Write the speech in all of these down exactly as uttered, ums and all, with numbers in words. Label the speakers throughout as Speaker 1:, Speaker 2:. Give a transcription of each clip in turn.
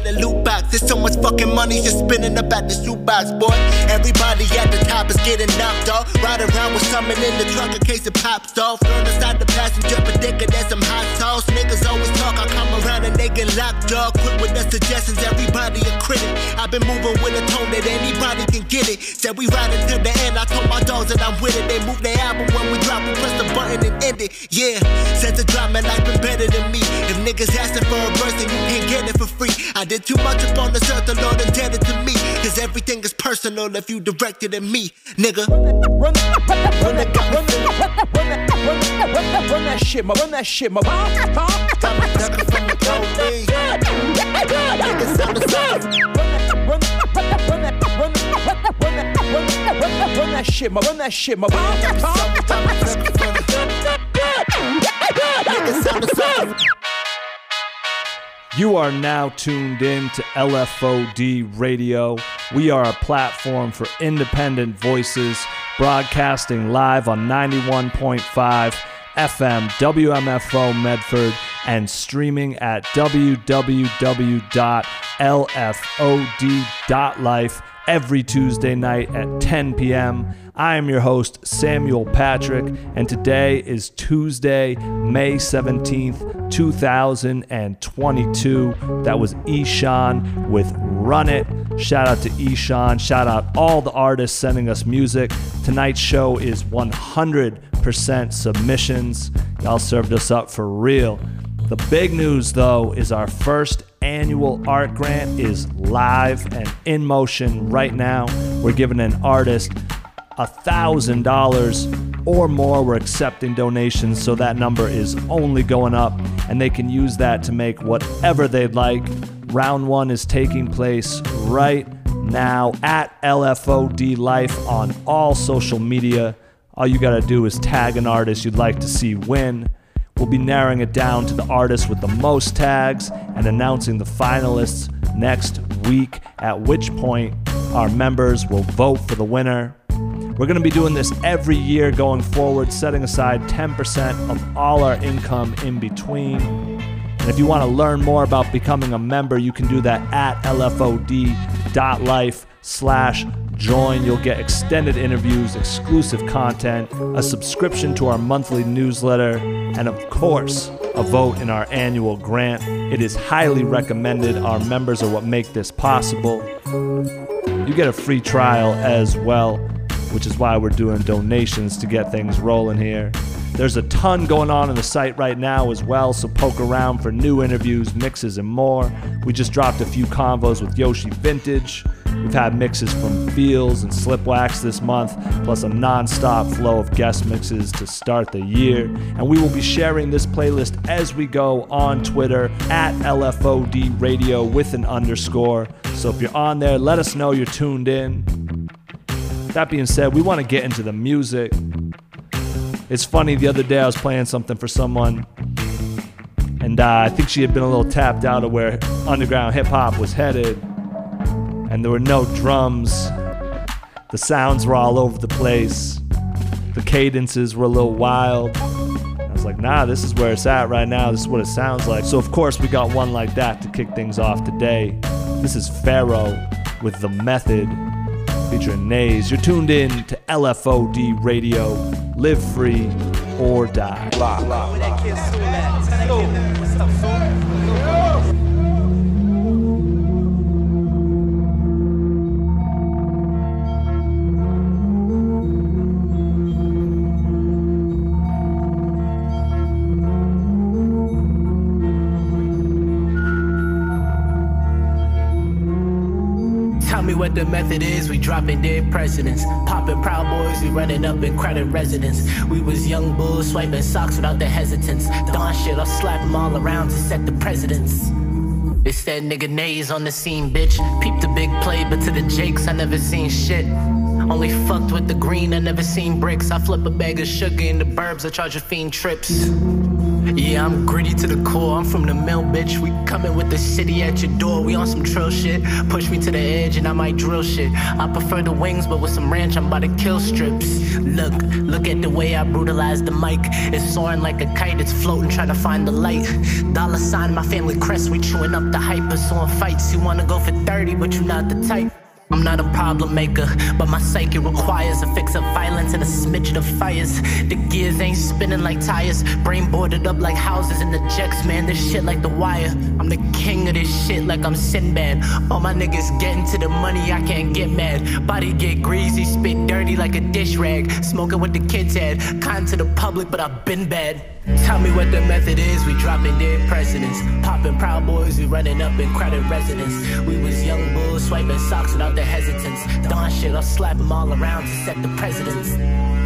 Speaker 1: in a loot box. There's so much fucking money just spinning up at the shoebox, boy. Everybody at the top is getting knocked off. Ride around with something in the trunk in case it pops off. Thrown inside the passenger, but thicker than some hot sauce. Niggas always talk, I come around and they get locked off. Quick with the suggestions, everybody a critic. I've been moving with a tone that anybody can get it. Said we ride until the end, I told my dogs that I'm with it. They move their album when we drop, we press the button and end it. Yeah, since the drop, man, life been better than me. If niggas asking for a verse, then you can't get it for free. I did too much up on the earth, the Lord indebted to me. Cause everything is personal if you direct it at me, nigga.
Speaker 2: Run that, run that, run that, run that, run that, run that shit, my, run that shit, my.
Speaker 1: Got me ducking from the police. Niggas on the side.
Speaker 2: Run that, run that, run that, run that, run that, run that, run that shit, my, run that shit, my.
Speaker 1: Niggas on the side.
Speaker 3: You are now tuned in to L F O D Radio. We are a platform for independent voices, broadcasting live on ninety-one point five F M W M F O Medford and streaming at w w w dot l f o d dot life every Tuesday night at ten p.m. I am your host, Samuel Patrick, and today is Tuesday, May seventeenth, two thousand twenty-two. That was Eshan with Run It. Shout out to Eshan. Shout out all the artists sending us music. Tonight's show is one hundred percent submissions. Y'all served us up for real. The big news, though, is our first annual art grant is live and in motion right now. We're giving an artist one thousand dollars or more. We're accepting donations, so that number is only going up, and they can use that to make whatever they'd like. Round one is taking place right now at L F O D Life on all social media. All you gotta do is tag an artist you'd like to see win. We'll be narrowing it down to the artist with the most tags and announcing the finalists next week, at which point our members will vote for the winner. We're going to be doing this every year going forward, setting aside ten percent of all our income in between. And if you want to learn more about becoming a member, you can do that at L F O D dot life slash join. You'll get extended interviews, exclusive content, a subscription to our monthly newsletter, and of course, a vote in our annual grant. It is highly recommended. Our members are what make this possible. You get a free trial as well, which is why we're doing donations to get things rolling here. There's a ton going on on the site right now as well, so poke around for new interviews, mixes, and more. We just dropped a few convos with Yoshi Vintage. We've had mixes from Feels and Slipwax this month, plus a non-stop flow of guest mixes to start the year. And we will be sharing this playlist as we go on Twitter at L F O D Radio with an underscore. So if you're on there, let us know you're tuned in. That being said, we want to get into the music. It's funny, the other day I was playing something for someone, and uh, I think she had been a little tapped out of where underground hip-hop was headed, and there were no drums. The sounds were all over the place. The cadences were a little wild. I was like, nah, this is where it's at right now. This is what it sounds like. So, of course, we got one like that to kick things off today. This is Pharaoh with The Method, featuring Nays. You're tuned in to L F O D Radio. Live free or die. La, la, la.
Speaker 4: Me what the method is, we dropping dead presidents. Popping Proud Boys, we running up in crowded residence. We was young bulls swiping socks without the hesitance. Don shit, I'll slap them all around to set the precedence. It's that nigga Nays on the scene, bitch. Peep the big play, but to the Jakes, I never seen shit. Only fucked with the green, I never seen bricks. I flip a bag of sugar in the burbs, I charge a fiend trips. Yeah, I'm gritty to the core. I'm from the mill, bitch. We coming with the city at your door. We on some trail shit. Push me to the edge and I might drill shit. I prefer the wings, but with some ranch, I'm about to kill strips. Look, look at the way I brutalize the mic. It's soaring like a kite. It's floating, trying to find the light. Dollar sign, my family crest. We chewing up the hype. Pursuing fights. You wanna go for thirty, but you not the type. I'm not a problem maker, but my psyche requires a fix of violence and a smidgen of fires. The gears ain't spinning like tires, brain boarded up like houses in the jets, man, this shit like The Wire. I'm the king of this shit like I'm Sinbad. All my niggas getting to the money, I can't get mad. Body get greasy, spit dirty like a dish rag. Smoking with the kids had, kind to the public, but I've been bad. Tell me what the method is, we dropping dead presidents. Popping Proud Boys, we running up in crowded residence. We was young bulls, swiping socks without the hesitance. Don shit, I'll slap them all around to set the precedence.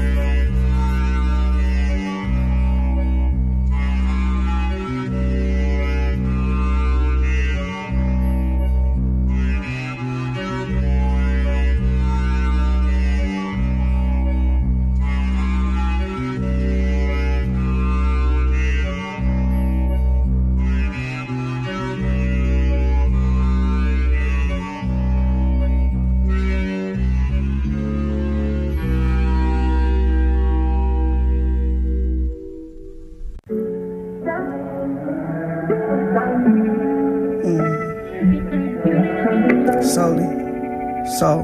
Speaker 5: So,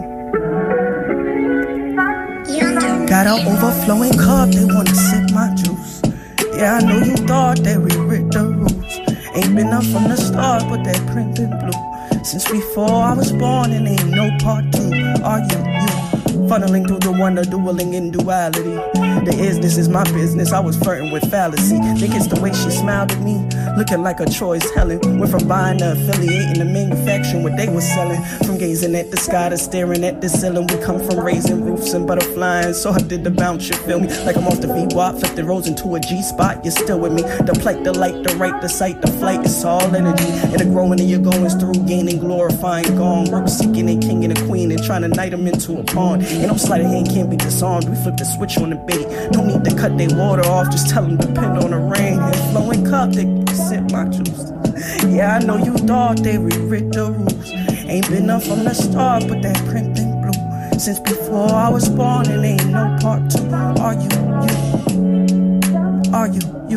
Speaker 5: got an overflowing cup, they wanna sip my juice. Yeah, I know you thought that we ripped the rules. Ain't been up from the start, but that print been blue. Since before I was born, and ain't no part two. Are you, you? Funneling through the wonder, dueling in duality. The is-this is my business, I was flirting with fallacy. Think it's the way she smiled at me, looking like a Troy's Helen. Went from buying to affiliating to manufacturing what they was selling. From gazing at the sky to staring at the ceiling. We come from raising roofs and butterflying, so I did the bounce, you feel me? Like I'm off the V WAP, flipped the roads into a G-spot, you're still with me. The plight, the light, the right, the sight, the flight, it's all energy. And the growing of your goings through, gaining, glorifying, gone. Work seeking a king and a queen and trying to knight them into a pawn. And no sleight of hand can't be disarmed, we flip the switch on the bait. No need to cut their water off, just tell them depend on the rain. And flowing cup, they sip my juice. Yeah, I know you thought they rewrit the rules. Ain't been up from the start, but that print been blue. Since before I was born, and ain't no part two. Are you, you? Are you, you,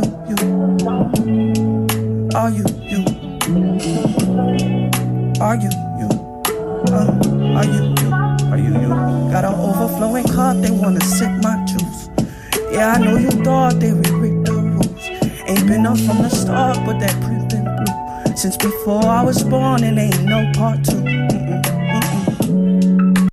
Speaker 5: you? Are you, you? Are you, you? Uh, are you, you? Are you, you? Got an overflowing cup, they wanna sip my juice. Yeah, I know you thought they rewrit the rules. Ain't been up from the start, but that print been blue. Since before I was born, and ain't no part two. Mm-mm, mm-mm.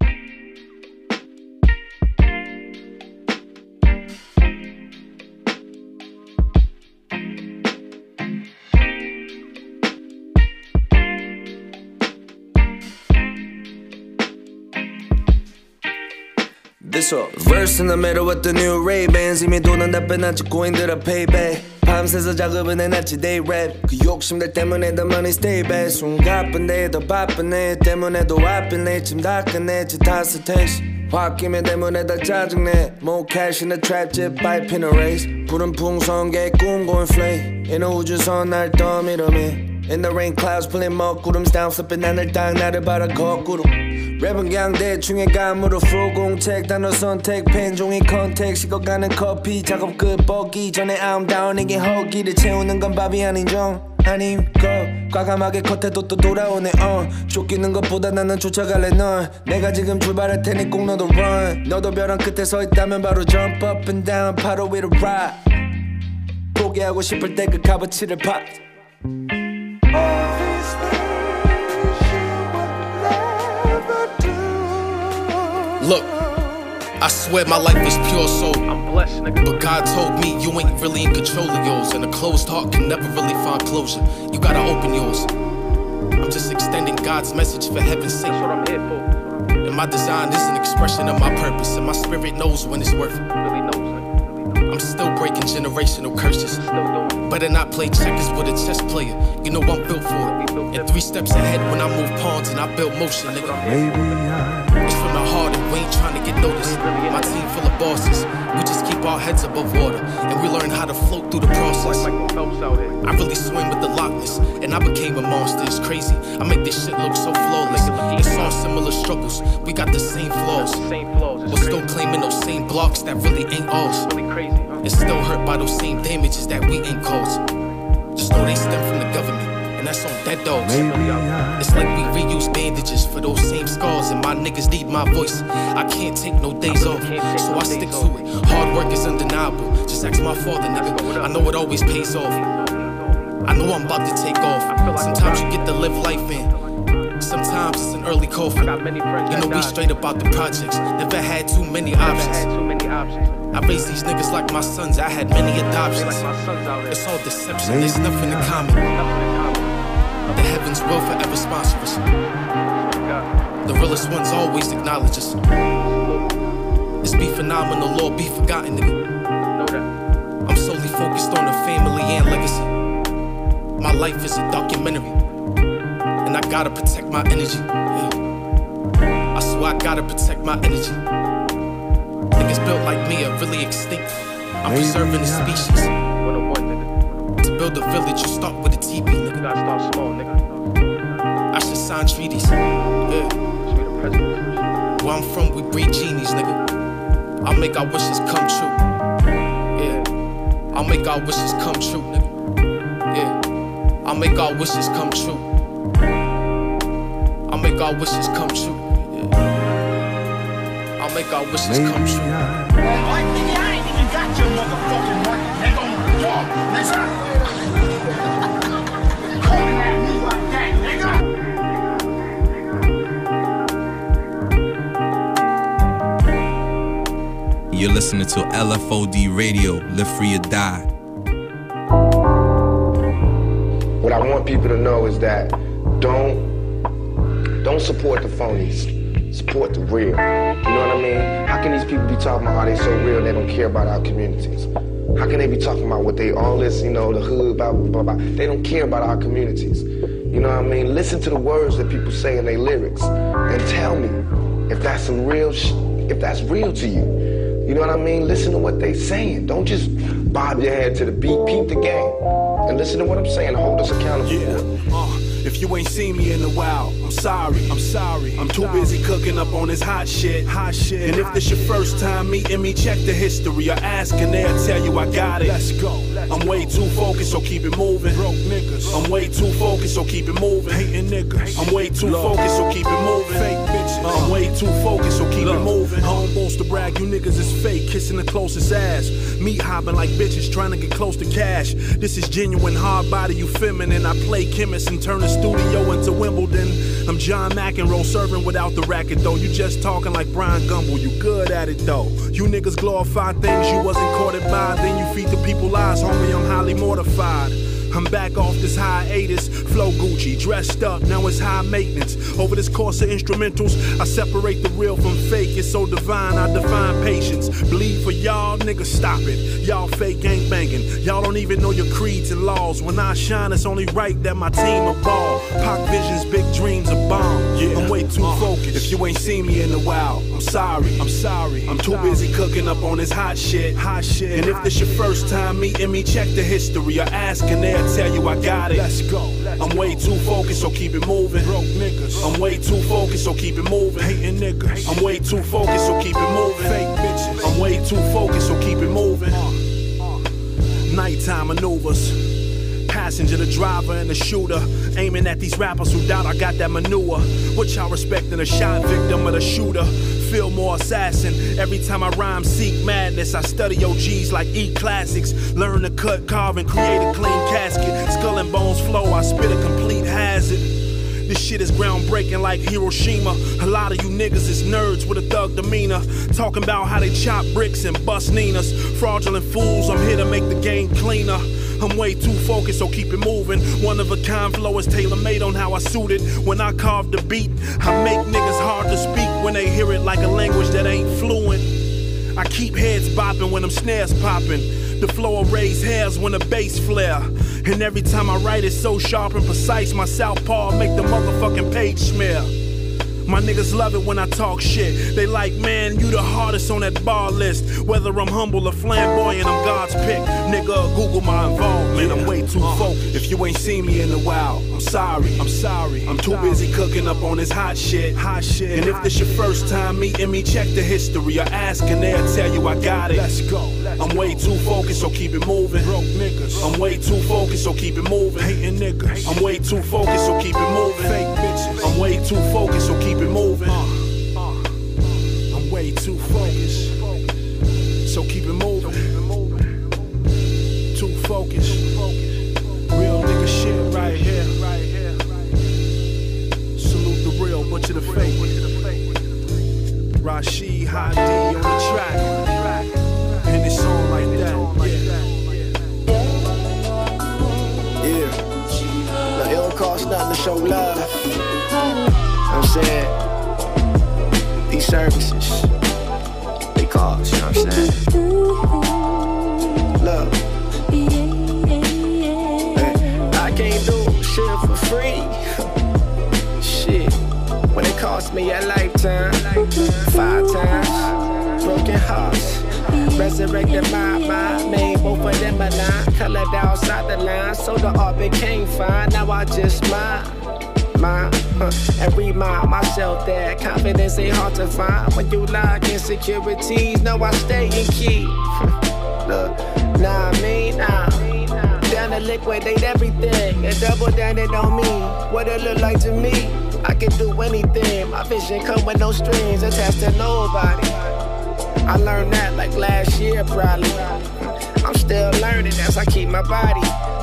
Speaker 6: This up. Verse in the middle with the new Ray-Bans. 이미 돈은 다 빼놨지 고인들아 payback. 밤새서 작업은 해놨지 they rap. 그 욕심들 때문에 the money stay back. 숨 가쁜데 더 바쁘네 때문에도 와쁘네 침 닦아내 지 탓을 택시 홧김에 때문에 다 짜증내 More cash in the trap 집 밟히는 race 푸른 풍선계 꿈 going flame in 우주선 날 떠밀어매 In the rain clouds pulling 먹구름 down flipping 하늘 딱 나를 바라 거꾸로 랩은 그냥 대충의 감으로 프로 공책 단어 선택 펜 종이 컨택 식어가는 커피 작업 끝 뻗기 전에 I'm down 이게 허기를 채우는 건 밥이 아닌 정 아님 거 과감하게 컷해도 또 돌아오네 uh. 쫓기는 것보다 나는 쫓아갈래 널 내가 지금 출발할 테니 꼭 너도 run 너도 벼랑 끝에 서 있다면 바로 jump up and down 바로 위로 ride 포기하고 싶을 때 그 값어치를 파
Speaker 7: Look, I swear my life is pure soul. I'm blessed, nigga. But God told me you ain't really in control of yours. And a closed heart can never really find closure. You gotta open yours. I'm just extending God's message for heaven's sake. That's what I'm here for. And my design is an expression of my purpose. And my spirit knows when it's worth it. Really knows, nigga. I'm still breaking generational curses. Better not play checkers with a chess player. You know I'm built for it. And three steps ahead when I move pawns and I build motion, nigga. It's from the heart and we ain't trying to get noticed. My team full of bosses. We just keep our heads above water and we learn how to float through the process. I really swim with the Loch Ness and I became a monster. It's crazy. I make this shit look so flawless. It's all similar struggles. We got the same flaws. We're still claiming those same blocks that really ain't ours. It's still hurt by those same damages that we ain't caused. Just know they stem from the government. And that's on dead dogs. It's like we reuse bandages for those same scars. And my niggas need my voice. I can't take no days off, so I stick to it. Hard work is undeniable. Just ask my father, nigga. I know it always pays off. I know I'm about to take off. Sometimes you get to live life in. Sometimes it's an early coffin. You know we straight about the projects. Never had too many options. I raised these niggas like my sons. I had many adoptions. It's all deception. There's nothing in common. The heavens will forever sponsor us. The realest ones always acknowledge us. It's be phenomenal or be forgotten, nigga. I'm solely focused on the family and legacy. My life is a documentary, and I gotta protect my energy. Yeah. I swear I gotta protect my energy. Niggas built like me are really extinct. I'm preserving the species. To build a village, you start with a teepee, nigga. Gotta start small, nigga. I should sign treaties. Yeah. Where I'm from, we breed genies, nigga. I'll make our wishes come true. Yeah. I'll make our wishes come true, nigga. Yeah. I'll make our wishes come true. I'll make our wishes come true. Yeah. I'll make our wishes come true.
Speaker 8: Like, nigga, I ain't even got your motherfucking money, nigga. Walk, nigga. Calling at me like that, nigga.
Speaker 9: You're listening to L F O D Radio, Live Free or Die.
Speaker 10: What I want people to know is that don't don't support the phonies. Support the real. You know what I mean? How can these people be talking about how they so real and they don't care about our communities? How can they be talking about what they, all this, you know, the hood, blah, blah, blah, blah. They don't care about our communities. You know what I mean? Listen to the words that people say in their lyrics and tell me if that's some real sh- if that's real to you. You know what I mean? Listen to what they saying. Don't just bob your head to the beat. Peep the game. And listen to what I'm saying. Hold us accountable.
Speaker 11: Yeah. Uh, if you ain't seen me in a while, I'm sorry. I'm sorry. I'm too busy cooking up on this hot shit. Hot shit. And if this your first time meeting me, check the history or ask and they'll tell you I got it. Let's go. I'm way too focused, so keep it moving. Broke niggas. I'm way too focused, so keep it moving. Hating niggas. I'm way too focused, so keep it moving. Fake bitches. I'm way too focused, so keep it moving. I don't boast to brag, you niggas is fake, kissing the closest ass. Meat hopping like bitches trying to get close to cash. This is genuine, hard body, you feminine. I play chemist and turn the studio into Wimbledon. I'm John McEnroe, serving without the racket though. You just talking like Brian Gumble, you good at it though. You niggas glorify things you wasn't courted by. Then you feed the people lies, homie, I'm highly mortified. I'm back off this hiatus, flow Gucci, dressed up, now it's high maintenance. Over this course of instrumentals, I separate the real from fake. It's so divine, I define patience. Bleed for y'all, niggas, stop it. Y'all fake gang banging. Y'all don't even know your creeds and laws. When I shine, it's only right that my team a ball. Pac visions, big dreams, a bomb. Yeah, I'm way too uh, focused. If you ain't seen me in a while, I'm sorry. I'm sorry. I'm too busy cooking up on this hot shit. Hot shit. And if this your first time meeting me, check the history or ask and they'll tell you I got it. Let's go. I'm way too focused, so keep it moving. Broke niggas. I'm way too focused, so keep it moving. Hating niggas. I'm way too focused, so keep it moving. Fake bitches. I'm way too focused, so keep it moving. Nighttime maneuvers. Passenger, the driver, and the shooter. Aiming at these rappers who doubt I got that manure. What y'all respecting a shot victim of the shooter? Feel more assassin. Every time I rhyme, seek madness. I study O Gs like E classics. Learn to cut, carve, and create a clean casket. Skull and bones flow, I spit a complete hazard. This shit is groundbreaking like Hiroshima. A lot of you niggas is nerds with a thug demeanor. Talking about how they chop bricks and bust Ninas. Fraudulent fools, I'm here to make the game cleaner. I'm way too focused, so keep it moving. One of a kind flow is tailor-made on how I suit it. When I carve the beat, I make niggas hard to speak when they hear it like a language that ain't fluent. I keep heads bopping when them snares popping. The flow will raise hairs when the bass flare. And every time I write it so sharp and precise, my southpaw make the motherfucking page smear. My niggas love it when I talk shit. They like, man, you the hardest on that bar list. Whether I'm humble or flamboyant, I'm God's pick. Nigga, Google my involvement, I'm way too uh, focused. If you ain't seen me in a while, I'm sorry, I'm sorry. I'm too busy cooking up on this hot shit, hot shit. And if this your first time meeting me, check the history. Or ask and they'll tell you I got it. Let's go. I'm way too focused, so keep it moving. Broke niggas. I'm way too focused, so keep it moving. Hating niggas. I'm way too focused, so keep it moving. Fake bitches. I'm way too focused, so keep it moving. Uh, uh, I'm way too focused, so keep it moving. Too focused. Real nigga shit right here. Salute the real, butcher the fake. Rashid Hadi on the track. And it's on like that, yeah.
Speaker 12: Yeah. Now, it don't cost nothing to show love. You know what I'm saying? These services, they cost, you know what I'm saying? Look, hey, I can't do shit for free. Shit, when it cost me a lifetime, five times, broken hearts. Resurrected my mind, made both of them a line, colored outside the line, so the art became fine. Now I just mind, mind, uh, and remind myself that confidence ain't hard to find when you lack insecurities. No, I stay in key. Look, nah, I mean, nah. Down to liquidate everything and double down it on me. What it look like to me? I can do anything. My vision come with no strings attached to nobody. I learned that like last year probably. I'm still learning as I keep my body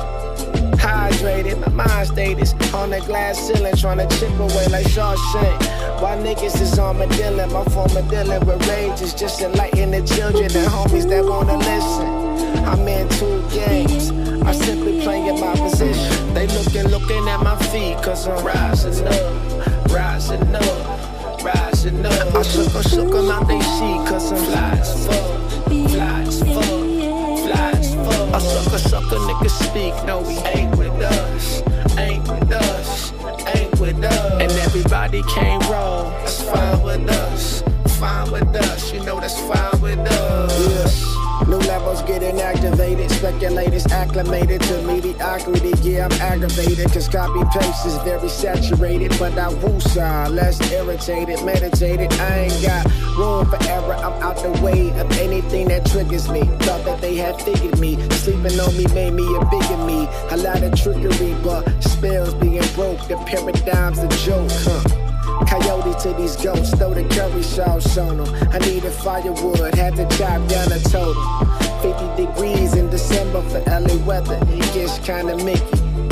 Speaker 12: hydrated. My mind status on the glass ceiling, trying to chip away like Shawshank. While niggas is armadillo, my former dealing with rage is just enlightening the children and homies that wanna listen. I'm in two games, I'm simply playing my position. They looking, looking at my feet, cause I'm rising up, rising up. Rising up, I shook them, shook them out they sheet, cause I'm fly as fuck, fly as fuck, fly as fuck. I suck a sucker, niggas speak, no we ain't with us, ain't with us, ain't with us. And everybody can't roll, that's fine with us, fine with us, you know that's fine with us. Yeah. New levels getting activated, speculators acclimated to mediocrity. Yeah, I'm aggravated, cause copy paste is very saturated. But I woosah, less irritated, meditated. I ain't got room for error, I'm out the way of anything that triggers me. Thought that they had figured me, sleeping on me made me a bigamy. A lot of trickery, but spells being broke, the paradigm's a joke, huh? Coyote to these goats, throw the curry sauce on them. I needed firewood, had to chop down a total. fifty degrees in December for L A weather, it gets kinda mickey.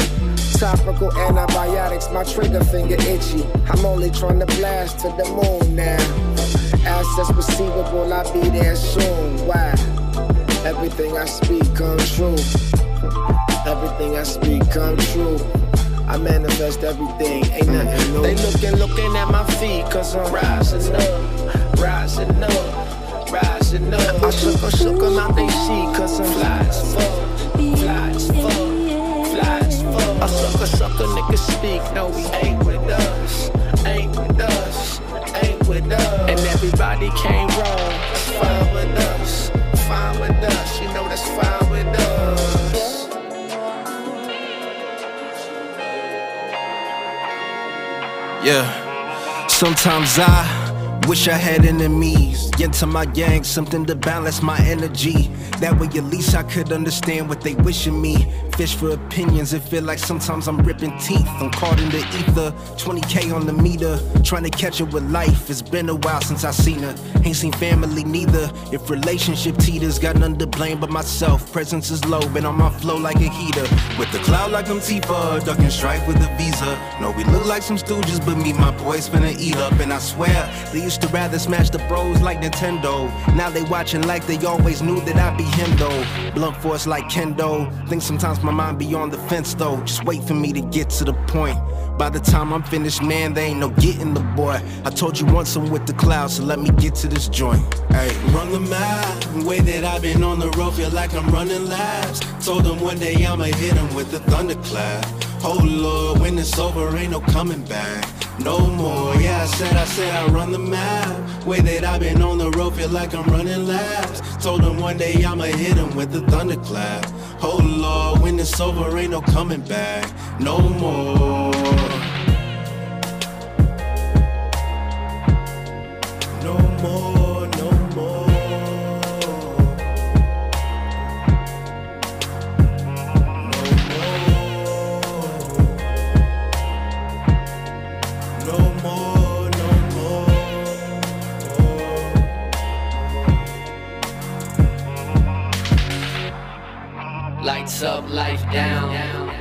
Speaker 12: Topical antibiotics, my trigger finger itchy. I'm only trying to blast to the moon now. Assets receivable, I'll be there soon. Why? Everything I speak come true. Everything I speak come true. I manifest everything, ain't nothing new. They looking, looking at my feet, cause I'm rising up, rising up, rising up. I shook them, shook them out they sheet, cause I'm fly as fuck, fly as fuck, fly as fuck. I suck a sucker, niggas speak, no we ain't with us, ain't with us, ain't with us. And everybody can't roll, that's fine with us, fine with us, you know that's fine with us.
Speaker 13: Yeah, sometimes I wish I had enemies. Get to my gang, something to balance my energy. That way at least I could understand what they wishing me. Fish for opinions, it feel like sometimes I'm ripping teeth. I'm caught in the ether, twenty K on the meter, trying to catch up with life. It's been a while since I seen her, ain't seen family neither. If relationship teeters, got none to blame but myself. Presence is low, been on my flow like a heater. With the cloud like I'm Tifa, ducking strife with a visa. No, we look like some stooges, but me, my boys finna eat up. And I swear, they used Used to rather smash the bros like Nintendo. Now they watching like they always knew that I'd be him though. Blunt force like Kendo. Think sometimes my mind be on the fence though. Just wait for me to get to the point. By the time I'm finished, man, there ain't no getting the boy. I told you once I'm with the clouds, so let me get to this joint. Hey,
Speaker 11: run the mile, way that I've been on the road, feel like I'm running laps. Told them one day I'ma hit him with the thunderclap. Oh Lord, when it's over, ain't no coming back. No more, yeah, I said, I said I run the mile. Way that I've been on the road, feel like I'm running laps. Told them one day I'ma hit him with the thunderclap. Oh Lord, when it's over, ain't no coming back. No more. No more, no more. No more, no more.
Speaker 14: Lights up, life down.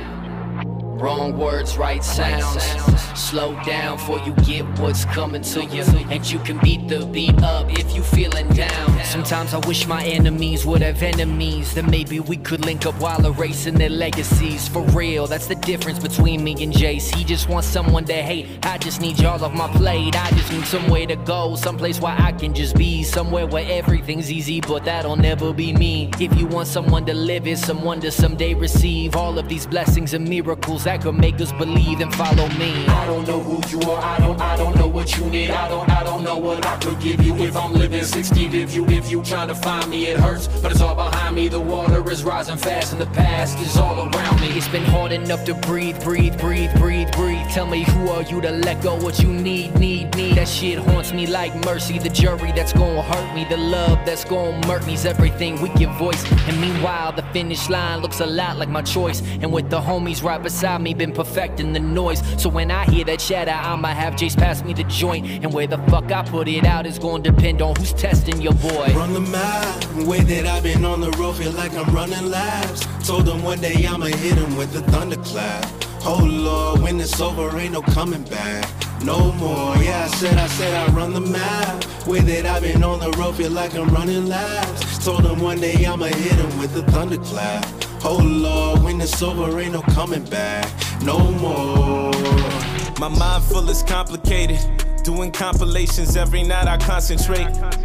Speaker 14: Wrong words, right sounds. Slow down before you get what's coming to you. And you can beat the beat up if you feeling down. Sometimes I wish my enemies would have enemies. Then maybe we could link up while erasing their legacies. For real, that's the difference between me and Jace. He just wants someone to hate. I just need y'all off my plate. I just need somewhere to go, someplace where I can just be. Somewhere where everything's easy, but that'll never be me. If you want someone to live, it's someone to someday receive all of these blessings and miracles that could make us believe and follow me.
Speaker 15: I don't know who you are, I don't, I don't know what you need. I don't, I don't know what I could give you if I'm living six deep. If you, if you trying to find me, it hurts, but it's all behind me. The water is rising fast and the past is all around me.
Speaker 14: It's been hard enough to breathe, breathe, breathe, breathe, breathe. Tell me who are you to let go what you need, need, need. That shit haunts me like mercy. The jury that's gonna hurt me, the love that's gonna murk me's everything we give voice. And meanwhile, the finish line looks a lot like my choice. And with the homies right beside me, been perfecting the noise. So when I hear that chatter, I'ma have Jace pass me the joint. And where the fuck I put it out is gonna depend on who's testing your boy.
Speaker 11: Run the mile, way that I've been on the road, feel like I'm running laps. Told them one day I'ma hit him with the thunderclap. Oh Lord, when it's over, ain't no coming back. No more, yeah, I said, I said I run the mile. Way that I've been on the road, feel like I'm running laps. Told them one day I'ma hit him with the thunderclap. Oh Lord, when it's over, ain't no coming back. No more.
Speaker 16: My mind full is complicated. Doing compilations every night, I concentrate.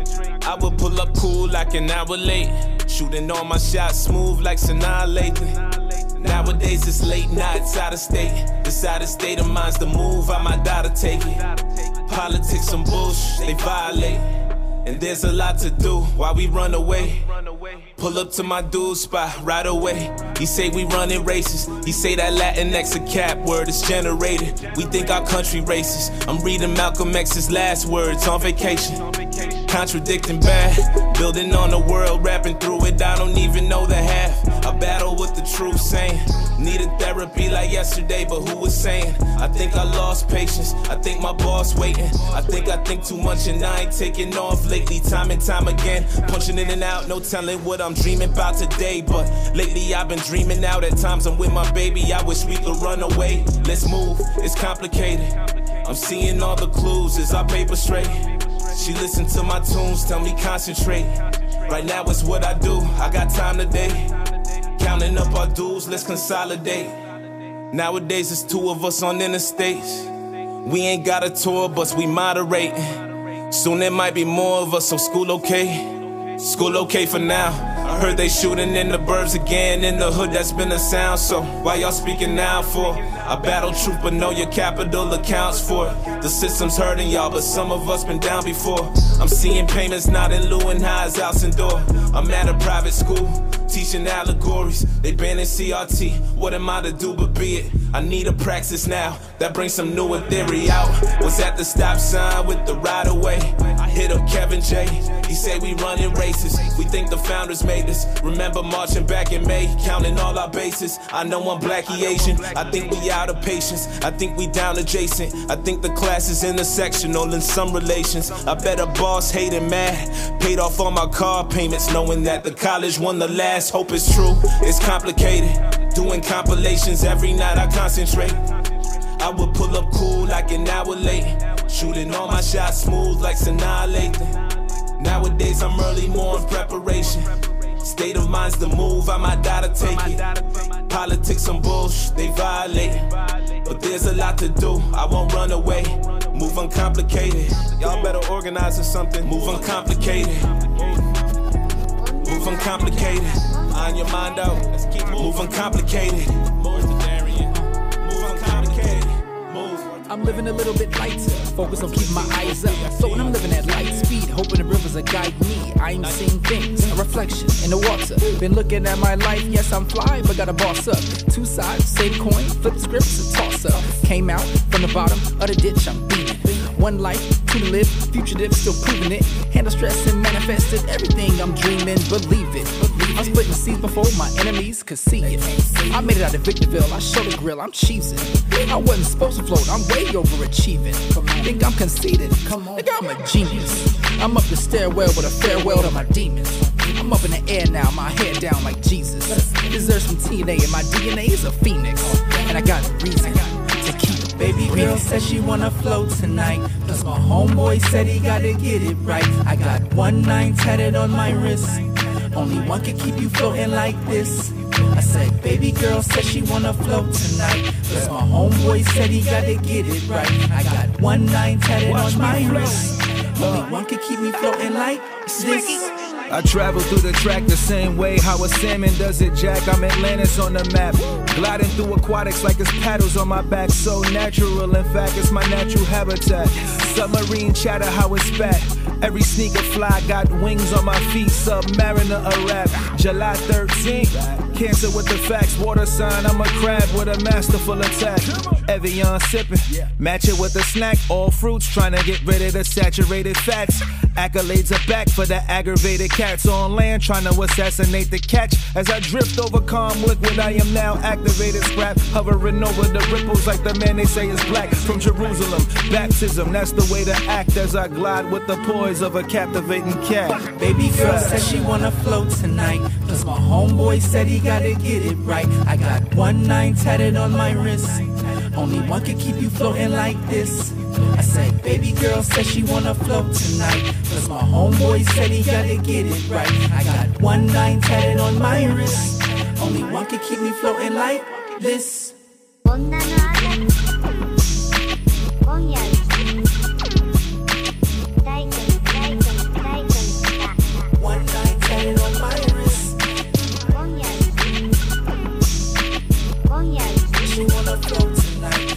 Speaker 16: I would pull up cool like an hour late. Shooting all my shots smooth like Sanaa lately. Nowadays it's late nights out of state. This out of state of mind's the move, I might die to take it. Politics some bullshit, they violate. And there's a lot to do while we run away. Pull up to my dude's spot right away. He say we running races. He say that Latinx a cap word is generated. We think our country racist. I'm reading Malcolm X's last words on vacation. Contradicting bad, building on the world, rapping through it. I don't even know the half. I battle with the truth saying. Needed therapy like yesterday, but who was saying? I think I lost patience. I think my boss waiting. I think I think too much and I ain't taking off lately. Time and time again, punching in and out, no telling what I'm dreaming about today. But lately I've been dreaming out. At times I'm with my baby. I wish we could run away. Let's move. It's complicated. I'm seeing all the clues. Is our paper straight? She listen to my tunes, tell me concentrate. Right now it's what I do. I got time today. Counting up our dues, let's consolidate. Nowadays it's two of us on interstates. We ain't got a tour bus, we moderate. Soon there might be more of us, so school okay? School okay for now. I heard they shooting in the burbs again. In the hood that's been a sound. So why y'all speaking now for? I battle truth but know your capital accounts for it. The system's hurting y'all but some of us been down before. I'm seeing payments not in lieu and highs house and door. I'm at a private school teaching allegories. They banning C R T. What am I to do but be it? I need a praxis now that brings some newer theory out. Was at the stop sign with the right away. I hit up Kevin J. He said we running races. We think the founders made this. Remember marching back in May, counting all our bases. I know I'm black, he Asian. I think we out of patience. I think we down adjacent. I think the class is intersectional in some relations. I bet a boss hating mad. Paid off all my car payments, knowing that the college won the last. Hope it's true. It's complicated. Doing compilations every night. I concentrate. I would pull up cool like an hour late. Shooting all my shots smooth like Sanaa Lathan. Nowadays I'm early morning preparation. State of mind's the move, I might die to take it. Politics some bullshit, they violate. But there's a lot to do, I won't run away. Move uncomplicated. Y'all better organize or something. Move uncomplicated. Move uncomplicated. Iron your mind out. Let's keep move uncomplicated. Move uncomplicated. Move.
Speaker 17: I'm living a little bit lighter, focus on keeping my eyes up. Floating, I'm living at light speed, hoping the rivers will guide me. I'm seeing things, a reflection in the water. Been looking at my life, yes I'm fly, but gotta boss up. Two sides, same coin, flip scripts, a toss up. Came out from the bottom of the ditch, I'm beaming. One life, two to live, fugitive, still proving it. Handle stress and manifested everything I'm dreaming, believe it. I'm splitting seeds before my enemies could see it. I made it out of Victorville, I showed the grill, I'm cheesing. I wasn't supposed to float, I'm way overachieving. Think I'm conceited, think I'm a genius. I'm up the stairwell with a farewell to my demons. I'm up in the air now, my head down like Jesus. Deserve some T N A and my D N A is a phoenix. And I got a reason to keep it. Baby girl said she wanna float tonight. Plus my homeboy said he gotta get it right. I got one nine tatted on my wrist. Only one can keep you floating like this. I said, baby girl said she wanna float tonight. Plus my homeboy said he gotta get it right. I got one nine tatted on my wrist. Only one can keep me floating like this.
Speaker 13: I travel through the track the same way how a salmon does it, Jack. I'm Atlantis on the map, gliding through aquatics like it's paddles on my back. So natural, in fact, it's my natural habitat. Submarine chatter, how it's spat. Every sneaker fly got wings on my feet. Submariner a rap. July thirteenth, Cancer with the facts. Water sign, I'm a crab with a masterful attack. Evian sipping, match it with a snack. All fruits, trying to get rid of the saturated fats. Accolades are back for the aggravated cats on land, trying to assassinate the catch. As I drift over calm liquid, I am now activated scrap, hovering over the ripples like the man they say is black. From Jerusalem, baptism, that's the way to act as I glide with the poise of a captivating cat.
Speaker 17: Baby girl said she wanna float tonight. Plus my homeboy said he gotta get it right. I got one nine tatted on my wrist. Only one can keep you floating like this. I said, baby girl said she wanna float tonight. Plus my homeboy said he gotta get it right. I got one nine tatted on my wrist. Only one can keep me floating like this. One nine tatted on my wrist. She wanna float tonight.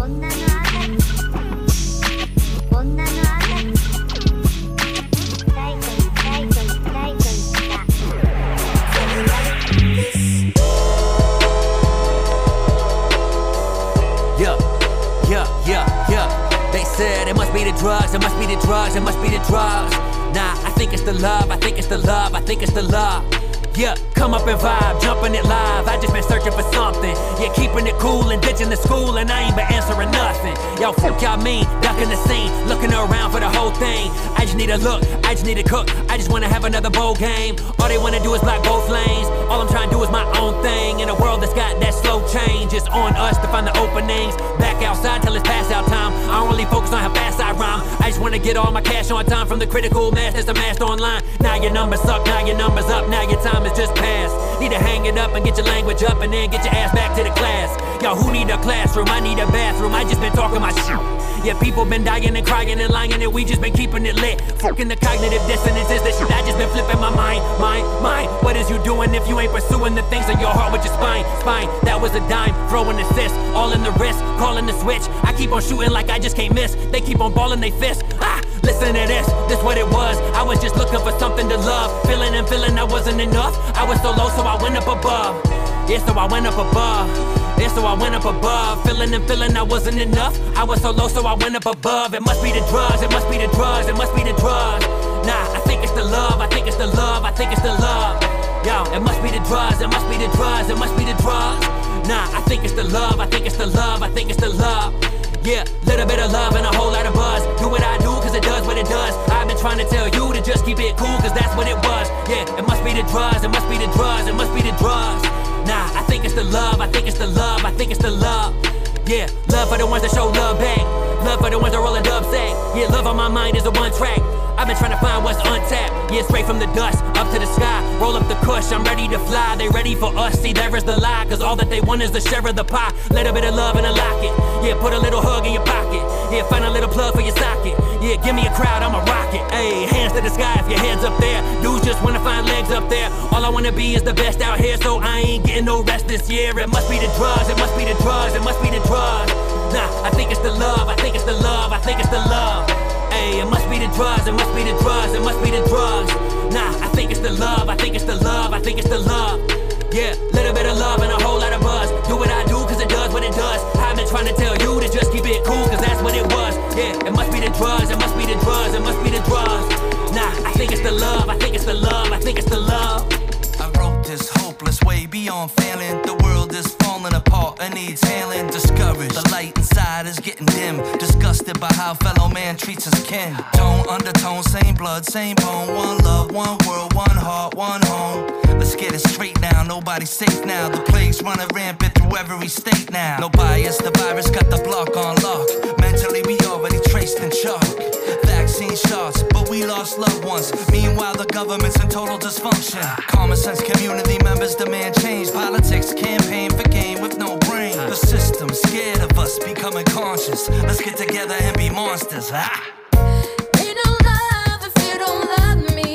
Speaker 18: Said it must be the drugs, it must be the drugs, it must be the drugs. Nah, I think it's the love, I think it's the love, I think it's the love. Yeah, come up and vibe, jumping it live. I just been searching for something. Yeah, keeping it cool and ditching the school, and I ain't been answering nothing. Yo, fuck y'all mean, ducking the scene, looking around for the whole thing. I just need a look, I just need to cook, I just wanna have another bowl game. All they wanna do is block both lanes. All I'm trying to do is my own thing. In a world that's got that slow change, it's on us to find the openings. Back outside till it's past out time. I don't really focus on how fast I rhyme. I just wanna get all my cash on time. From the critical mass that's amassed online. Now your numbers suck, now your numbers up, now your time is just past. Need to hang it up and get your language up, and then get your ass back to the class. Yo, who need a classroom? I need a bathroom. I just been talking my shit. Yeah, people been dying and crying and lying, and we just been keeping it lit. Fucking the cognitive dissonance is the shit. I just been flipping my mind, mind, mind. What is you doing if you ain't pursuing the things in your heart with your spine, spine? That was a dime, throwing assist, all in the wrist, calling the switch. I keep on shooting like I just can't miss. They keep on balling they fist. Ah, listen to this, this what it was. I was just looking for something to love, feeling and feeling I wasn't enough. I was so low, so I went up above. Yeah, so I went up above. Yeah, so I went up above. Feeling and feeling I wasn't enough. I was so low, so I went up above. It must be the drugs, it must be the drugs, it must be the drugs. Nah, I think it's the love, I think it's the love, I think it's the love. Yo, it must be the drugs, it must be the drugs, it must be the drugs. Nah, I think it's the love, I think it's the love, I think it's the love. Yeah, little bit of love and a whole lot of buzz. Do what I do cause it does what it does. I've been trying to tell you to just keep it cool cause that's what it was. Yeah, it must be the drugs, it must be the drugs, it must be the drugs. Nah, I think it's the love, I think it's the love, I think it's the love. Yeah, love for the ones that show love back. love for the ones that roll a dub sack. Yeah, love on my mind is a one track. I've been trying to find what's untapped. Yeah, straight from the dust, up to the sky. Roll up the kush, I'm ready to fly. They ready for us, see there is the lie. Cause all that they want is the share of the pie. Little bit of love in a locket. Yeah, put a little hug in your pocket. Yeah, find a little plug for your socket. Yeah, give me a crowd, I'm a rocket. Ayy, hands to the sky if your head's up there. Dudes just wanna find legs up there. All I wanna be is the best out here, so I ain't getting no rest this year. It must be the drugs, it must be the drugs, it must be the drugs. Nah, I think it's the love, I think it's the love, I think it's the love. Ayy, it must be the drugs, it must be the drugs, it must be the drugs. Nah, I think it's the love, I think it's the love, I think it's the love. Yeah, little bit of love and a whole lot of buzz. Do what I do cause it does what it does. I've been trying to tell you to just keep it cool cause that's what it was. Yeah, it must be the drugs, it must be the drugs, it must be the drugs. Nah, I think it's the love, I think it's the love, I think it's the love.
Speaker 13: I wrote this hopeless way beyond failing. The world is falling apart and needs healing. Discouraged, the light inside is getting dim. Disgusted by how fellow man treats his kin. Tone, undertone, same blood, same bone. One love, one world, one heart, one home. Let's get it straight now, nobody's safe now. The plague's running rampant through every state now. No bias, the virus got the block on lock. Mentally we already traced in chalk. Vaccine shots, but we lost loved ones. Meanwhile the government's in total dysfunction. Common sense community members demand change. Politics campaign for gain with no brain. The system scared of us becoming conscious. Let's get together and be monsters, ha!
Speaker 19: Ain't no love if you don't love me.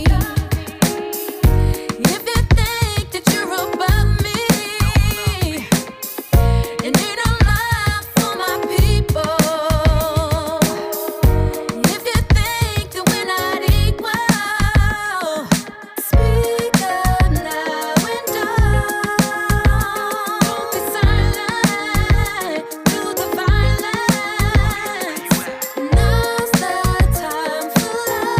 Speaker 19: If you think that you're above me, and you don't love for my people. If you think that we're not equal, speak up now and don't be silent to the violence. Now's the time for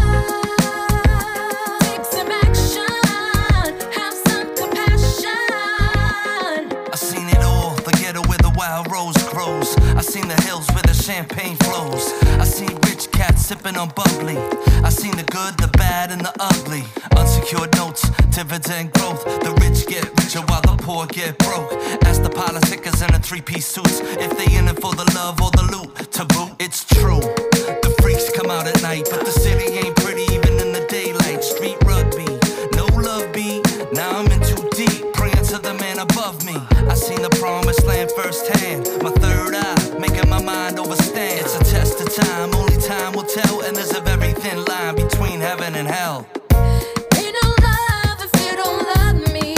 Speaker 19: love. Take some action, have some compassion.
Speaker 13: I seen it all, the ghetto where the wild rose grows. I seen the hills where the champagne flows. I seen rich cats sipping on bubbly. I seen the good, the bad, and the ugly. Unsecured notes, dividend growth. The rich get richer while the poor get broke. Ask the politicers in the three-piece suits if they in it for the love or the loot. To boot, it's true. The freaks come out at night, but the city ain't pretty even in the daylight. Street rugby, no love beat. Now I'm in too deep, praying to the man above me. I seen the promised land firsthand. My third eye, making my mind overstand. It's a test of time, only time will tell. And there's a very thin line between heaven and hell.
Speaker 19: Ain't no love if you don't love me.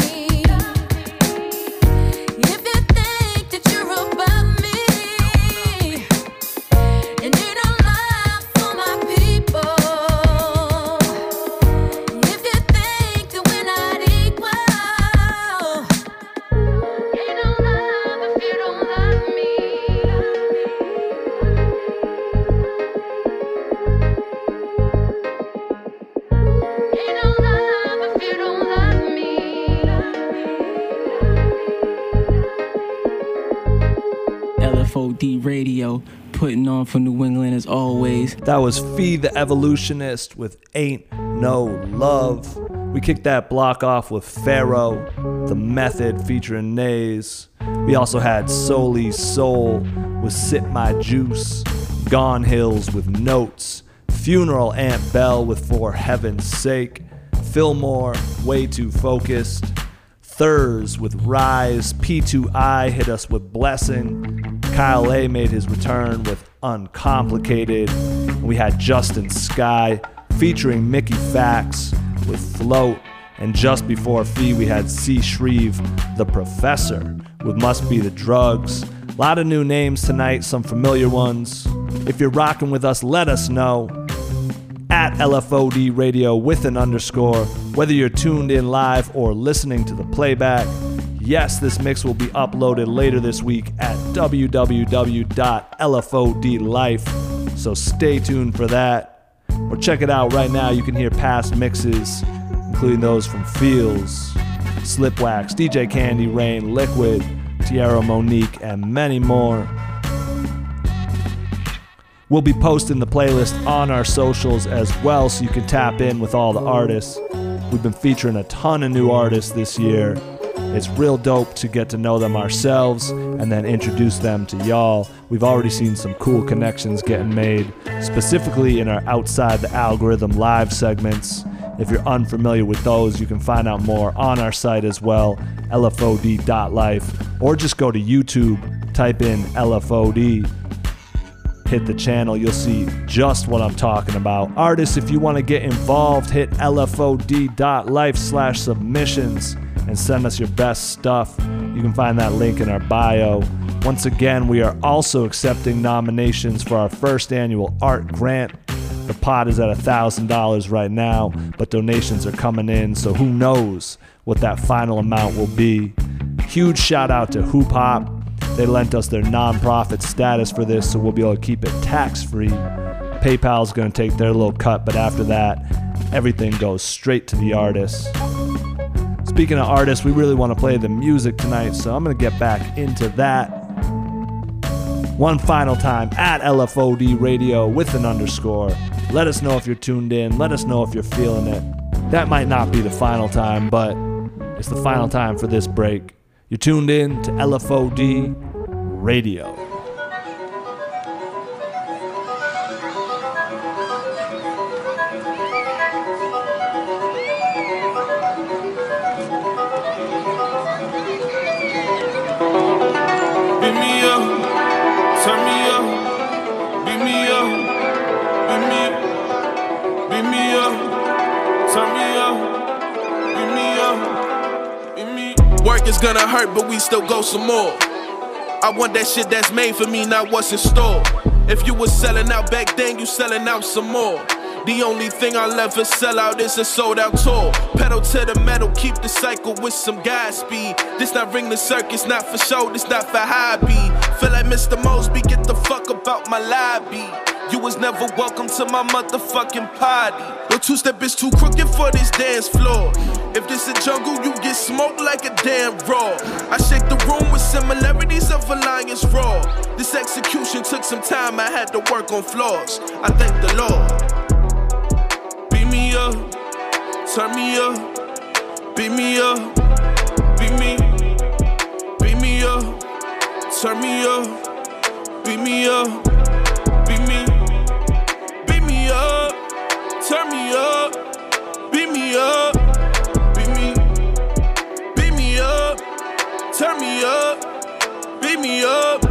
Speaker 19: If you think that you're above me, and you don't love for my people. If you think that we're not equal, ain't no love if you don't love me. Ain't no love if you don't love me.
Speaker 20: L F O D Radio, putting on for New England as always.
Speaker 3: That was Feed the Evolutionist with Ain't No Love. We kicked that block off with Pharaoh, The Method featuring Nays. We also had Soully Soul with Sip My Juice, Gone Hills with Notes, Funeral Aunt Bell with For Heaven's Sake, Fillmore, Way Too Focused, Thurs with Rise, P two I hit us with Blessing, Kyle A made his return with Uncomplicated, and we had Justin Sky featuring Mickey Fax with Float, and just before Fee we had C. Shreve, The Professor with Must Be the Drugs. A lot of new names tonight, some familiar ones. If you're rocking with us, let us know. At L F O D Radio with an underscore, whether you're tuned in live or listening to the playback. Yes, this mix will be uploaded later this week at w w w dot l f o d life, so stay tuned for that. Or check it out right now. You can hear past mixes, including those from Fields, Slipwax, D J Candy Rain, Liquid, Tierra Monique, and many more. We'll be posting the playlist on our socials as well, so you can tap in with all the artists. We've been featuring a ton of new artists this year. It's real dope to get to know them ourselves and then introduce them to y'all. We've already seen some cool connections getting made, specifically in our Outside the Algorithm live segments. If you're unfamiliar with those, you can find out more on our site as well, L F O D dot life, or just go to YouTube, type in L F O D, hit the channel, you'll see just what I'm talking about. Artists, if you want to get involved, hit L F O D dot life slash submissions and send us your best stuff. You can find that link in our bio. Once again, we are also accepting nominations for our first annual art grant. The pot is at one thousand dollars right now, but donations are coming in, so who knows what that final amount will be. Huge shout out to Hoop Hop. They lent us their nonprofit status for this, so we'll be able to keep it tax-free. PayPal's going to take their little cut, but after that, everything goes straight to the artists. Speaking of artists, we really want to play the music tonight, so I'm going to get back into that. One final time, at L F O D Radio with an underscore. Let us know if you're tuned in. Let us know if you're feeling it. That might not be the final time, but it's the final time for this break. You're tuned in to L F O D Radio.
Speaker 16: Beat me up, turn me up, beat me up, beat me, beat me up, turn me up, beat me up, beat me. Work is gonna hurt, but we still go some more. I want that shit that's made for me, not what's in store. If you was selling out back then, you selling out some more. The only thing I'll ever sell out is a sold out tour. Pedal to the metal, keep the cycle with some guy speed. This not ring the circus, not for show, this not for hobby. Feel like Mister Mosby, get the fuck about my lobby. You was never welcome to my motherfucking party. Your two-step is too crooked for this dance floor. If this a jungle, you get smoked like a damn raw. I shake the room with similarities of a lion's roar. This execution took some time, I had to work on flaws. I thank the Lord. Beat me up, turn me up, beat me up, beat me, beat me up, turn me up, beat me up, beat me, beat me up, turn me up, beat me up, beat me, beat me up, turn me up, beat me up.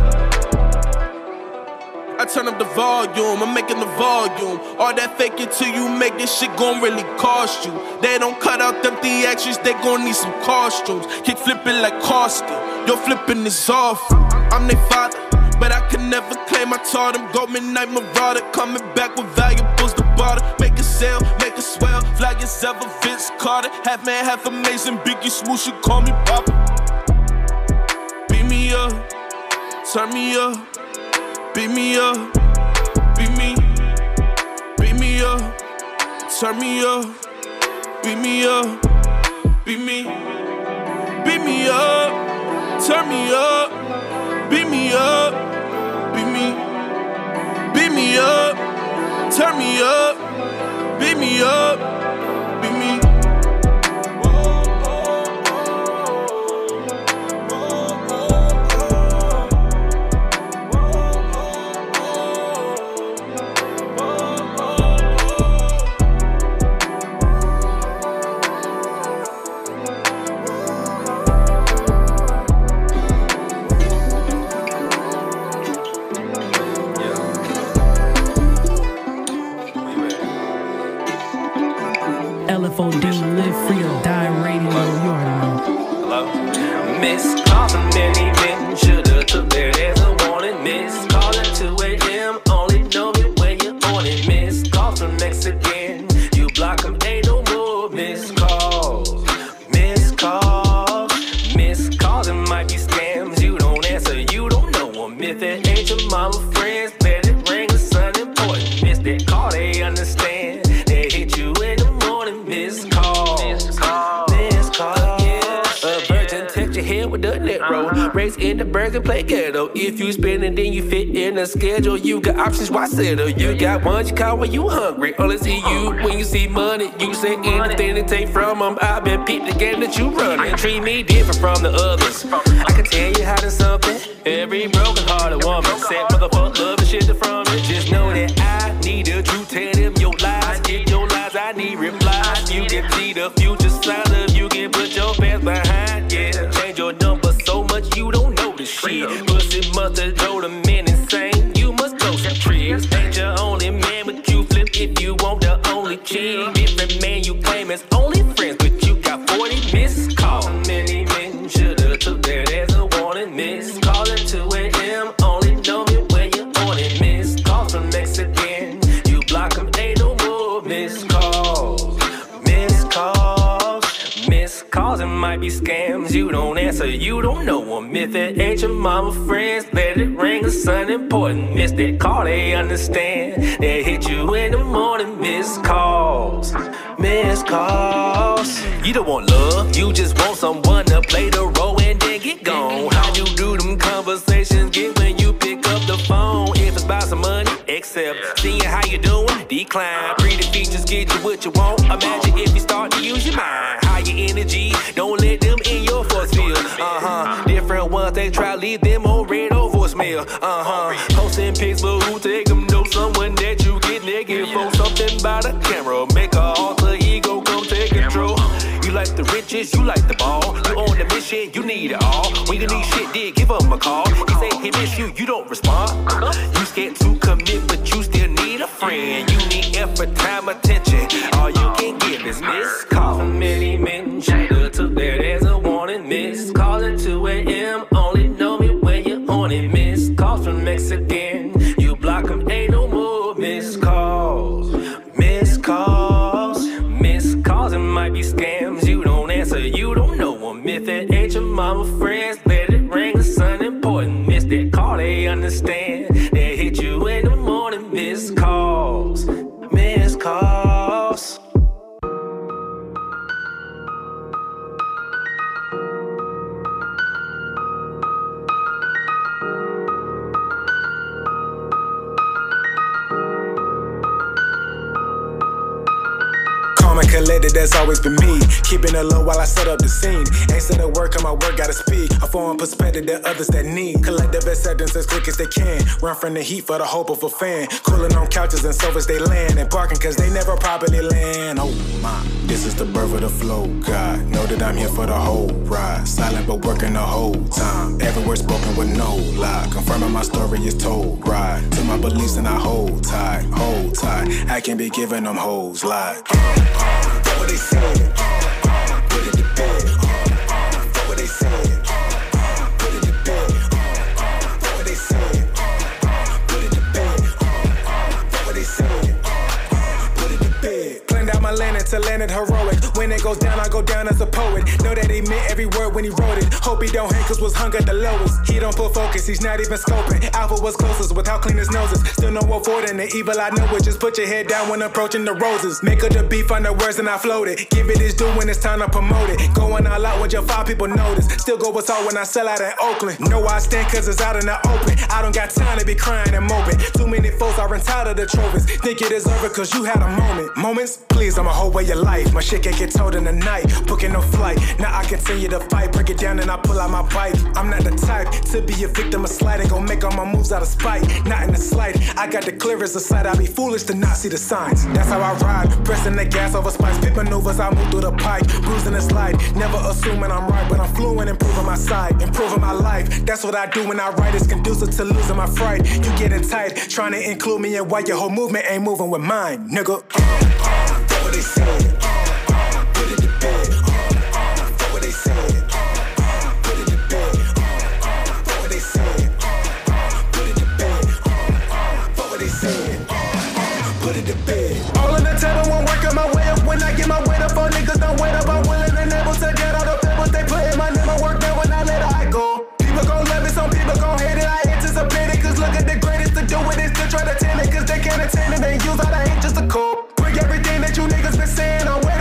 Speaker 16: I turn up the volume, I'm making the volume. All that fake it till you make this shit gon' really cost you. They don't cut out them theatrics, they gon' need some costumes. Kick flipping like Costin, your flipping is awful. I'm their father, but I can never claim I taught them. Go midnight marauder, coming back with valuables to barter. Make a sale, make a swell, fly yourself a Vince Carter. Half man, half amazing, Biggie Smooth, you call me Papa. Beat me up, turn me up. Beat me up, beat me, beat me up, turn me up, beat me up, beat me, beat me up, turn me up, beat me up, beat me, beat me up, turn me up, beat me up, beat me.
Speaker 20: L F O D, live free or die radio, you already know.
Speaker 21: Hello? Miss calling many men, shoulda took that as a warning. Miss calling two a.m., only know me when you're on it. Miss calls from Mexican, you block them, ain't no more. Miss calls, miss calls, miss calls, it might be scams. You don't answer, you don't know them. If it ain't your mama friends, let it ring a son important. Miss that call, they understand. They hit you in the morning, miss calls, miss calls, miss calls. Yeah. A virgin touch your head with the net roll. Race in the Bergen play ghetto. If you spend it, then you fit in the schedule. You got options, why settle? You got one you call when you hungry. Only see you when you see money. You say anything to take from them. I've been peeped the game that you running. Treat me different from the others. I can tell you how to something. Every broken hearted woman said motherfucker love and shit from it. Just know that I need the truth. Tell them your lies. Get your lies, I need replies. You can see the future side of you can put your past behind. Yeah, change your number so much you don't know the shit. Pussy must have drove the men insane. You must go some tricks. Ain't your only man, but you flip if you want the only chick. Different man you claim as only friends, but you got forty missed calls. Many men should've took that as a warning. Missed call at two a.m. Only know me when you're on it. Missed calls from Mexican. You block them, ain't no more missed calls. Missed calls. Missed calls, it might be scams. You don't answer, you don't know them. If it ain't your mama friends, let it ring, it's something important. Miss that call, they understand. They hit you in the morning. Missed calls. Missed calls. You don't want love, you just want someone to play the role and then get gone. How you do them conversations get when you pick up the phone? If it's about some money, accept. Seeing how you doing, decline. Pretty features get you what you want. Imagine if you start to use your mind. Higher energy, don't let them in your force field. Uh-huh, different ones, they try leave them on red or voicemail. Uh-huh, posting pics, but who take them? Know someone that you get naked for. Something by the camera, make a alter ego come take control. You like the riches, you like the ball. You on the mission, you need it all. When you need shit, then give him a call. He say he miss you, you don't respond. You scared to commit, but you still need a friend. You need effort, time, attention. All you can give is missed call. Many men should've took that as a warning. Missed call at two a.m. Only know me when you're on it. Missed calls from Mexican. You block them, ain't no more missed calls. Missed calls. Missed calls, it might be scams. You don't answer, you don't know them. If it ain't your mama friends, let it ring, it's something important. Miss that call, they understand. They hit you in the morning. Missed calls. Missed calls.
Speaker 2: Calm and collected, that's always been me. Keeping it low while I set up the scene. Ain't said a word, cause my work gotta speak. A foreign perspective that others that need. Collective acceptance as quick as they can. Run from the heat for the hope of a fan. Cooling on couches and sofas they land. And barking cause they never properly land. Oh my, this is the birth of the flow. God, know that I'm here for the whole ride. Silent but working the whole time. Every word spoken with no lie. Confirming my story is told. Right to my beliefs and I hold tight. Hold tight. I can be giving them hoes like. That's what they said. Put it to bed. That's what they said. Put it to bed. That's what they said. Put it to bed. That's what they said. Put it to bed. Planned out my landing to land it heroic. When it goes down, I go down as a poet. Know that he meant every word when he wrote it. Hope he don't hate cause was hung at the lowest. He don't put focus, he's not even scoping. Alpha was closest with how clean his nose is. Still no avoiding the evil, I know it. Just put your head down when approaching the roses. Make up the beat, find the words and I float it. Give it its due when it's time to promote it. Going all out when your five people notice. Still go what's all when I sell out in Oakland. Know I stand cause it's out in the open. I don't got time to be crying and moping. Too many folks are entitled to trophies. Think you deserve it cause you had a moment. Moments? Please, I'm a whole way of life. My shit can't get told in the night. Booking no flight. Now I continue to fight. Break it down and I pull out my bike. I'm not the type to be a victim of slight. Ain't gon' make all my moves out of spite. Not in the slight. I got the clearest of sight. I'd be foolish to not see the signs. That's how I ride. Pressing the gas over spice. Pit maneuvers, I move through the pipe. Bruising the slide. Never assuming I'm right, but I'm fluent, improving my side. Improving my life. That's what I do when I write. It's conducive to losing my fright. You getting tight. Trying to include me in why your whole movement ain't moving with mine, nigga. That's what they said. Put it to bed. That's what they said. Put it to bed. That's what they said. Put it to bed. That's what they said. Put it to bed. All in the table won't work on my way up. When I get my weight up, all niggas don't wait up. I'm willing and able to get all the pebbles they put in my name. I work there when I let I go. People gon' love it, some people gon' hate it. I anticipate it, cause look at the greatest to do it is to try to tame it, cause they can't attain it. They use all the hate just to cope. Bring everything that you niggas been saying, I'm with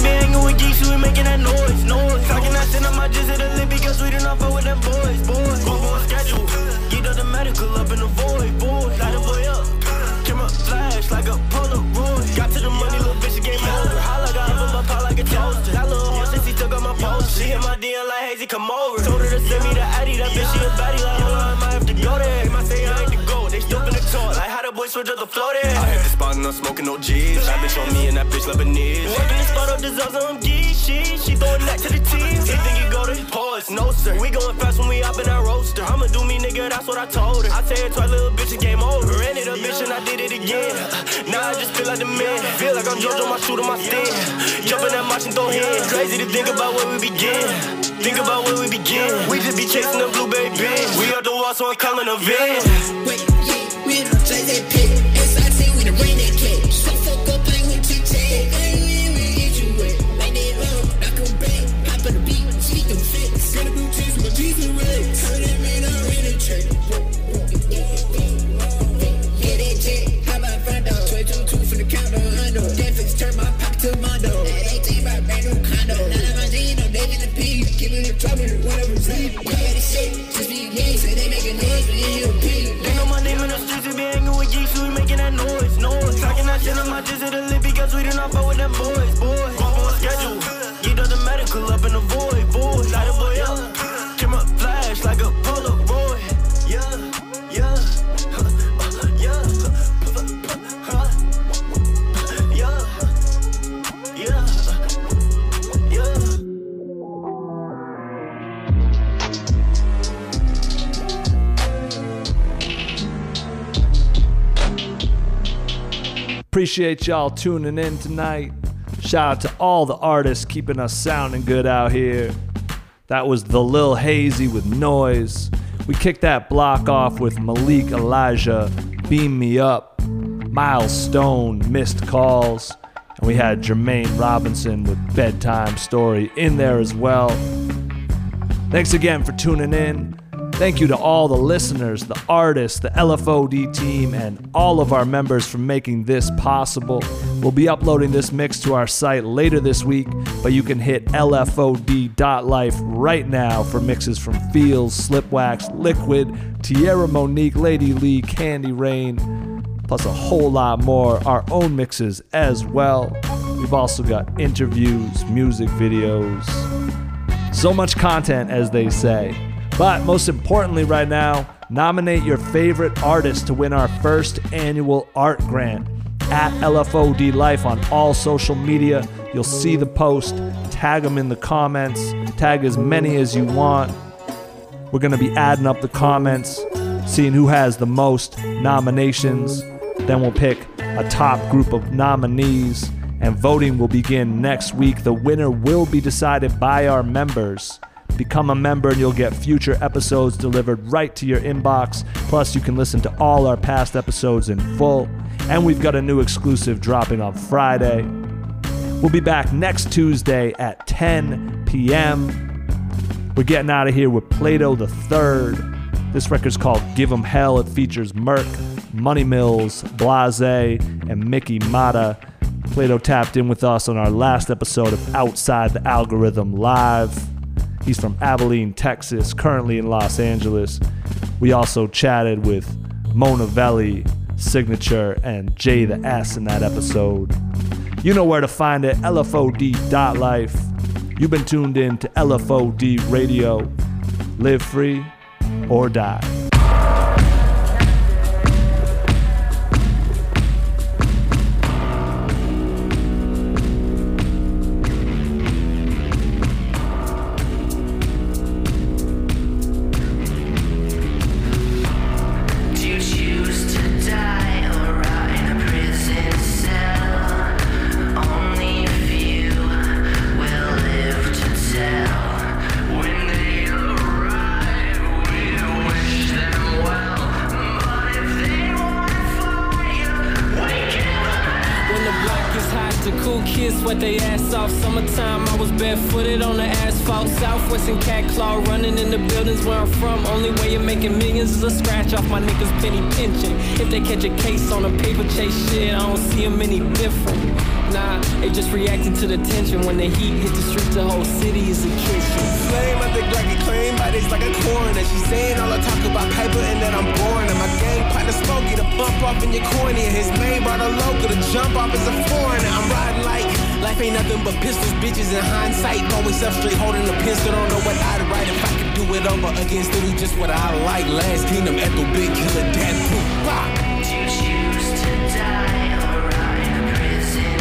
Speaker 1: be hanging with geeks, we making that noise, noise. Talking that shit on my jizz at the lip because we do not fuck with them boys, boys. Go on schedule, get up the medical up in the void, boy. Light a boy up, camera flash like a Polaroid. Got to the money, little bitch, game over. Holla, got up in my pot like a toaster. That little horse since he took on my post. She hit my D M like Hazy, come over. Told her to send me the Addy, that bitch, she a baddie. Like, hold on, I might have to go there. They might say I ain't the goat, they still finna talk. Like, how the boy switch up the flow there.
Speaker 22: I hit the spot and I'm smoking no G's. That bitch on me and that bitch Lebanese.
Speaker 1: Working the spot up, deserves on geek. She, she throwing that to the team. He think he go to pause, no sir. We going fast when we up in that roaster. I'ma do me, nigga, that's what I told her. I tell her twice, little bitch, it game over. Ran it a bitch and I did it again. Now I just feel like the man. Feel like I'm JoJo, my shooter, my stand. Jumping that march and throw hands. Crazy to think about where we begin. Think about where we begin. We just be chasing the blueberry bin. We out the wall, so I'm calling a van.
Speaker 23: Wait, yeah, we in the J J pit. S I T, we the rain that cat. So fuck up, ain't with T T. Ain't we get you wet. Like that up, knock em back. Hop on the beat, sneak them fits. Got a blue cheese, my G's and red. Turn that man out in the check. Get that jet, how about front door? twenty-two two from the counter, under. Netflix, turn my pocket to Mondo. That eighteen by brand new condo. None of my G's, no David and P. Give me the trouble, whatever Z. Got that shit, just be gay, say they making noise, but you a P.
Speaker 1: They know my name in the streets, we be hanging with geeks, we making that noise, noise. Talking that shit on my jizz at the lip because we do not fuck with them boys, boys. Go on schedule, get up the medical up in the void, boys. Light a boy up, camera flash like a Polaroid. Yeah, yeah, yeah, yeah, yeah, yeah.
Speaker 3: Appreciate y'all tuning in tonight. Shout out to all the artists keeping us sounding good out here. That was the Lil Hazy with Noise. We kicked that block off with Malik Elijah, Beam Me Up, Miles Stone, Missed Calls, and we had Jermaine Robinson with Bedtime Story in there as well. Thanks again for tuning in. Thank you to all the listeners, the artists, the L F O D team, and all of our members for making this possible. We'll be uploading this mix to our site later this week, but you can hit L F O D dot life right now for mixes from Feels, Slipwax, Liquid, Tierra Monique, Lady Lee, Candy Rain, plus a whole lot more, our own mixes as well. We've also got interviews, music videos, so much content, as they say. But most importantly right now, nominate your favorite artist to win our first annual art grant. At L F O D Life on all social media. You'll see the post. Tag them in the comments. Tag as many as you want. We're going to be adding up the comments, seeing who has the most nominations. Then we'll pick a top group of nominees, and voting will begin next week. The winner will be decided by our members. Become a member and you'll get future episodes delivered right to your inbox. Plus, you can listen to all our past episodes in full. And we've got a new exclusive dropping on Friday. We'll be back next Tuesday at ten p.m. We're getting out of here with Plato the Third. This record's called Give 'Em Hell. It features Merc, Money Mills, Blase, and Mickey Mata. Plato tapped in with us on our last episode of Outside the Algorithm Live. He's from Abilene, Texas, currently in Los Angeles. We also chatted with Mona Velli, Signature, and Jay the S in that episode. You know where to find it, L F O D dot life. You've been tuned in to L F O D Radio. Live free or die.
Speaker 20: Sweat they ass off. Summertime, I was barefooted on the asphalt. Southwest and Cat Claw running in the buildings where I'm from. Only way you're making millions is a scratch off my niggas' penny pension. If they catch a case on a paper chase shit, I don't see them any different. Nah, they just reacting to the tension. When the heat hit the streets, the whole city is a kitchen.
Speaker 4: Flame, I think like a clean bodies like a corn. And she saying all I talk about paper and that I'm boring. And my gang partner Smokey to pump off in your cornea. His main brought a local to jump off as a foreign. And I'm riding like life ain't nothing but pistols, bitches in hindsight. Always up straight holding a pistol. Don't know what I'd write if I could do it over against it. Just what I like. Last Kingdom, Echo, Big Killer, Death Proof. Pop.
Speaker 19: Do you choose to die or rot in a prison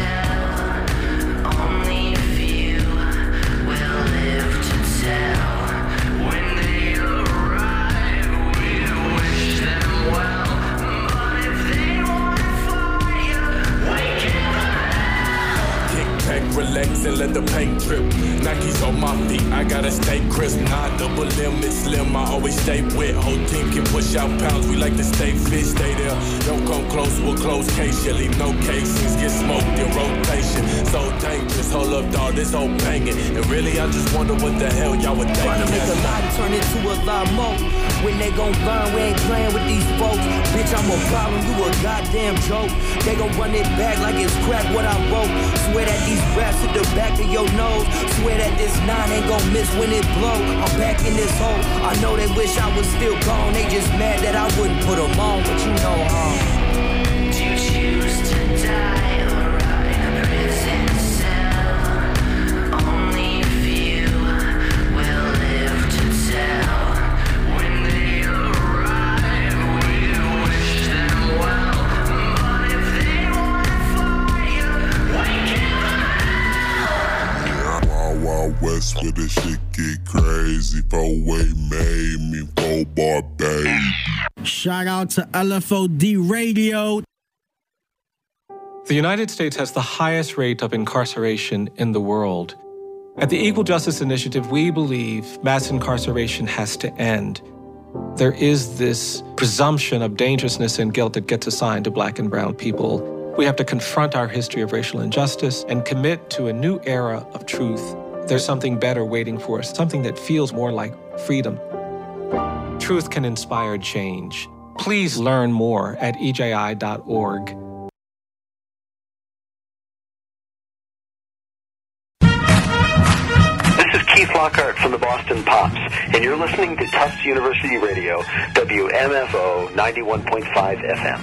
Speaker 19: cell? Only a few will live to tell. When they arrive, we wish them well. But if they want fire, we give them
Speaker 11: Kick back, relax, and let the paint drip. Nikes on my feet, I gotta stay crisp. Nah, double limit slim, I always stay wet. Whole team can push out pounds, we like to stay fit, stay there. Don't come close, we'll close case. You leave no casings, get smoked in rotation. So dangerous, hold up, dog, this whole banging. And really, I just wonder what the hell y'all would think.
Speaker 5: Trying to make a lot turn into a lot more. When they gon' learn, we ain't playing with these folks. Bitch, I'm a problem, you a goddamn joke. They gon' run it back like it's crap what I wrote. Swear that these raps hit the back of your nose. Swear that this nine ain't gon' miss when it blow. I'm back in this hole. I know they wish I was still gone. They just mad that I wouldn't put them on, but you know, huh?
Speaker 19: Do you choose to die or rot in a prison cell? Only a few will live to tell. When they arrive, we wish them well. But if they want fire, we give them
Speaker 6: Wild, wild west where the shit get crazy. Four-way made me four-bar baby.
Speaker 24: Shout out to L F O D Radio.
Speaker 25: The United States has the highest rate of incarceration in the world. At the Equal Justice Initiative, we believe mass incarceration has to end. There is this presumption of dangerousness and guilt that gets assigned to Black and brown people. We have to confront our history of racial injustice and commit to a new era of truth. There's something better waiting for us, something that feels more like freedom. Truth can inspire change. Please learn more at E J I dot org.
Speaker 26: This is Keith Lockhart from the Boston Pops, and you're listening to Tufts University Radio, W M F O ninety-one point five F M.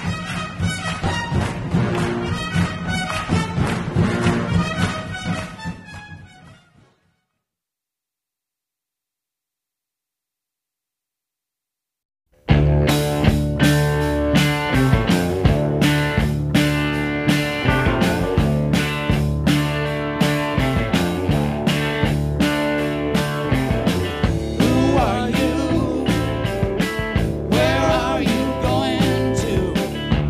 Speaker 19: Who are you? Where are you going to?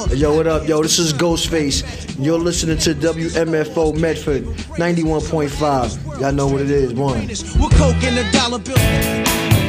Speaker 7: Yo, what up, yo? This is Ghostface. You're listening to W M F O Medford ninety-one point five. Y'all know what it is. One.
Speaker 4: We're coke in a dollar bill.